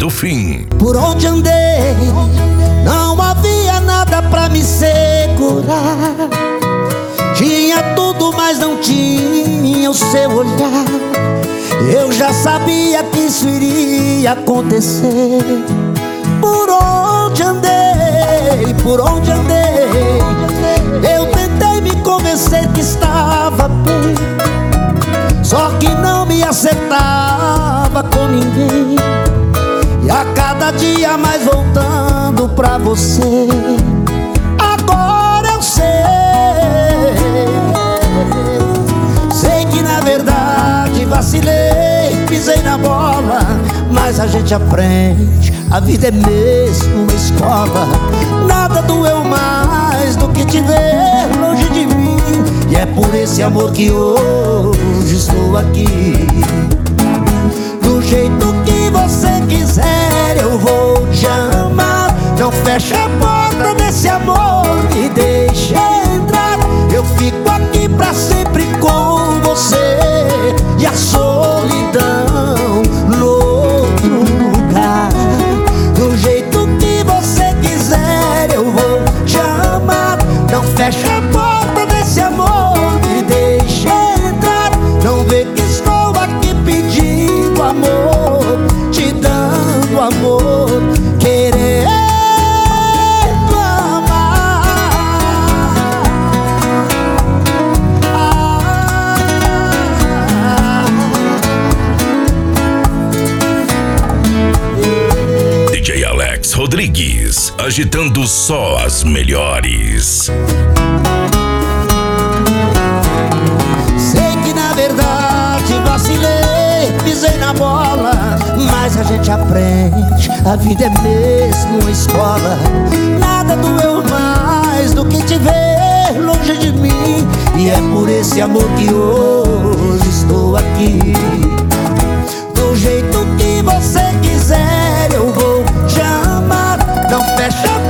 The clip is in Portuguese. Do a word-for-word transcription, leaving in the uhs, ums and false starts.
do fim. Por onde andei, não havia nada pra me segurar. Tinha tudo, mas não tinha o seu olhar. Eu já sabia que isso iria acontecer. Por onde andei, por onde andei, eu tentei me convencer que estava bem, só que não me acertava com ninguém. E a cada dia mais voltando pra você. Agora eu sei, sei que na verdade vacilei, pisei na bola, mas a gente aprende, a vida é mesmo uma escola. Nada doeu mais do que te ver longe de mim, e é por esse amor que hoje estou aqui. Do jeito que você quiser eu vou te amar. Não feche a porta desse amor, me deixe entrar. Eu fico aqui pra sempre com você, e a solidão no outro lugar. Do jeito que você quiser eu vou te amar. Não feche a porta desse amor, me deixe entrar. Não vê que estou aqui pedindo amor, te dando amor, querendo amar. Ah. D J Alex Rodrigues, agitando só as melhores. Sei que na verdade vacilei, pisei na bola, mas a gente aprende, a vida é mesmo uma escola. Nada doeu mais do que te ver longe de mim, e é por esse amor que hoje estou aqui. Do jeito que você quiser eu vou te amar. Não fecha a